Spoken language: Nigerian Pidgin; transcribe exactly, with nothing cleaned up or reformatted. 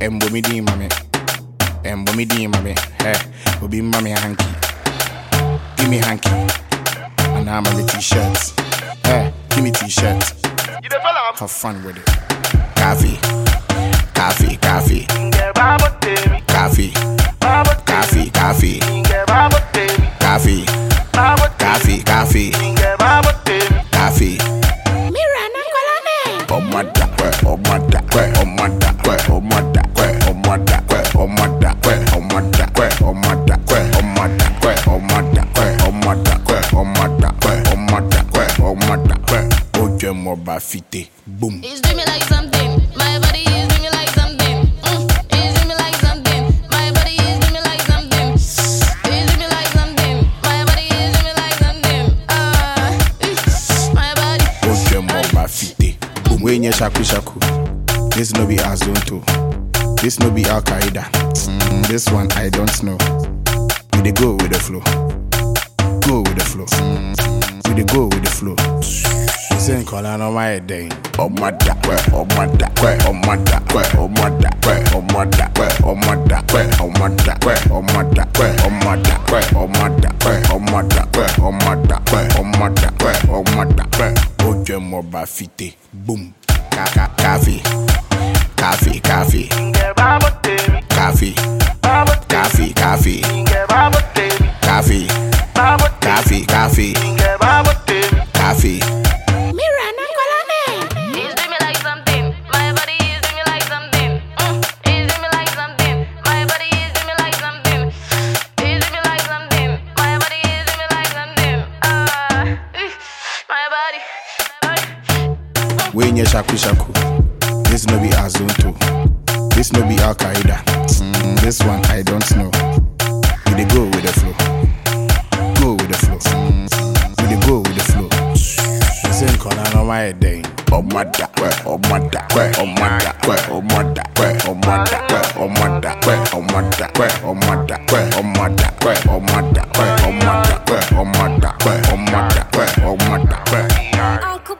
Embo me di mame. Embo me di mame. Hey, obi mame hanky. Give me hanky. And I'm on the t-shirts. Hey, give me t-shirts. Have fun with it. Coffee. Coffee, coffee. Coffee. Coffee, coffee. Coffee. Coffee, coffee. Coffee. Oh my da, oh my da, oh my da, oh my da, oh my da, oh my da, oh my da, oh my da, oh my da, oh my da, oh my da, oh my da, oh my da, oh my da. Oh, je m'en bats fité, boom. It's doing me like something. My body is doing me like something. Mm. It's doing me like something. My body is doing me like something. It's doing me like something. My body is doing me like something. Ah, uh, my body. Oh, je m'en bats fité. When you shaku shaku, this no be Azonto, this no be Al Qaeda. Mm, this one I don't know. We dey go with the flow, go with the flow. Mm, we dey go with the flow. You say calling on my day. Oh my da, oh my da, oh my da, oh my da, oh my da, oh my da, oh my da, oh my da, oh my da, oh my da, oh my da, oh my da, oh my da, oh my da. Oh, je m'en bats fité, boom. Coffee, coffee, coffee, coffee, coffee, coffee, coffee, coffee, coffee, coffee. It's doing me like something. My body is doing me like something. Mm. It's doing me like something. My body is doing me like something. It's doing me like something. My body is doing me like something. Ah, uh, my body. When you shaku shaku, this no be Azonto, this no be Al Qaeda. Mm, this one I don't know. We dey go with the flow, go with the flow. Mm, we dey go with the flow. You say calling on my day. Oh my da, oh my da, oh my da, oh my da, oh my da, oh my da, oh my da, oh my da, oh my da, oh my da, oh my da, oh my da, oh my da, oh my da. Uncle